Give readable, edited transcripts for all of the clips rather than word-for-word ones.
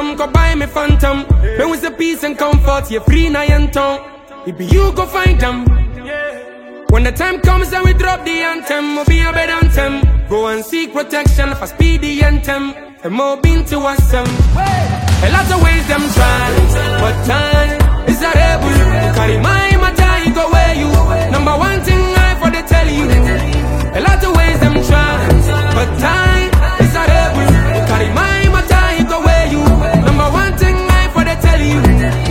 phantom, go buy me phantom. When we say peace and comfort, you're free now and tongue. It be you go find them. When the time comes and we drop the anthem, we'll be a better anthem. Go and seek protection for speedy anthem. And more been to us A lot of ways them try, but time is a rebel. Carry my matter, you go where you. Number one thing I for the tell you. A lot of ways them try, but time is a rebel. Carry my matter, you go where you. Number one thing I for the tell you.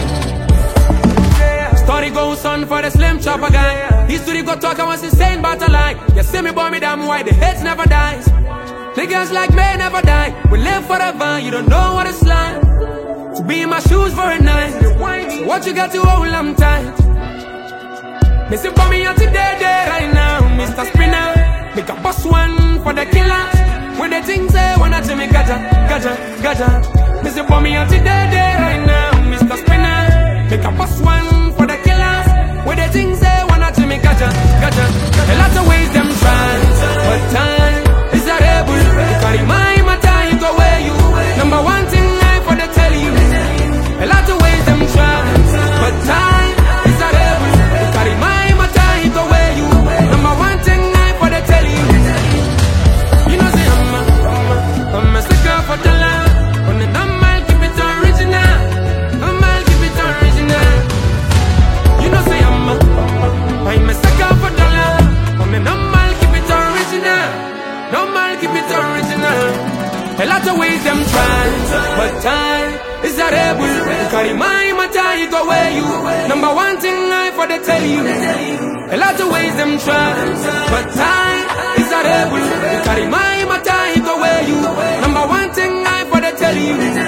Story goes on for the slim chopper guy. History go talk, I was insane but a lie. You see me boy, me damn why the heads never dies. Niggas like me never die. We live forever, you don't know what it's like to be in my shoes for a night. So what you got to hold, I'm tight. Missing for me out today, right now, Mr. Spinner. Make a boss one for the killer. When the things say, wanna to me gaja, gaja, gaja. Missing for me out today, right now, Mr. Spinner. Make a boss one for the killers. When the things say, wanna to me gaja, gaja. A lot of ways them try, but time is a rebel. You carry my matter, you go where you. Number one thing I for the tell you. A lot of ways them try, but time is a rebel. You carry my matter, you go where you. Number one thing I for the tell you. You know say I'm a sucker for the love. On the number I'll keep it original. I'll keep it original. You know say I'm a sucker for the love. On the number I'll keep it original. I'll keep it original. A lot of ways them try, but time is a rebel. You carry my matter, you go where you. Number one thing I for the tell you. A lot of ways them try, but time is a rebel. You carry my matter, you go where you. Number one thing I for the tell you.